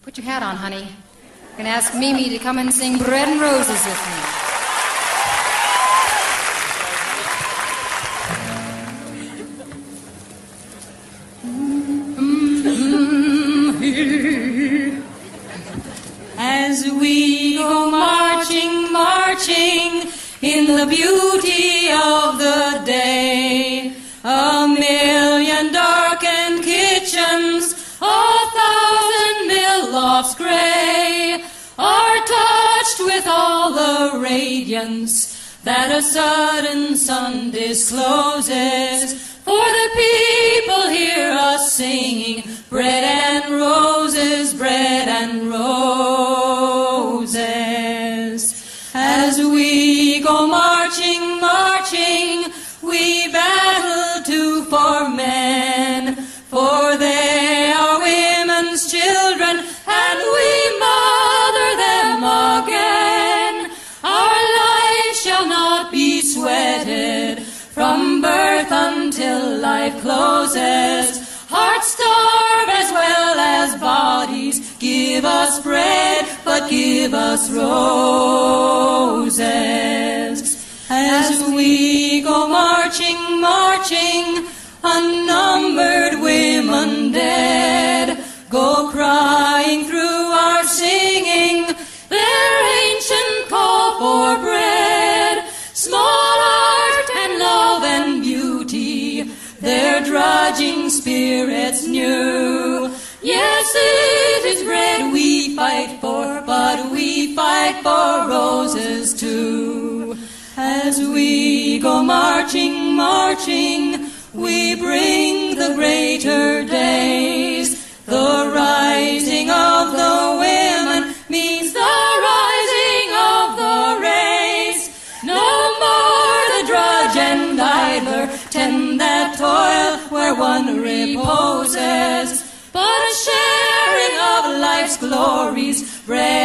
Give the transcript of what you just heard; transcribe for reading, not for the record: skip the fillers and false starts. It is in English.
Put your hat on, honey. I'm going to ask Mimi to come and sing Bread and Roses with me. As we go marching, marching in the beauty of the day, 1,000,000 darkened kitchens, 1,000 mill lofts gray, are touched with all the radiance that a sudden sun discloses. For the people hear us singing, bread and roses, bread and roses. As we go marching, marching, we battle too for men, for they are women's children, and we mother them again. Our life shall not be sweated from birth until life closes. Hearts starve as well as bodies. Give us bread, but give us roses. As we go marching, marching, unnumbered women dead go crying through our singing their ancient call for bread. Small art and love and beauty, their drudging spirits knew. Yes, it is bread we fight for, but we fight for roses too. As we go marching, marching, we bring the greater days. The rising of the women means the rising of the race. No more the drudge and idler tend that toil where one reposes, but a sharing of life's glories, bread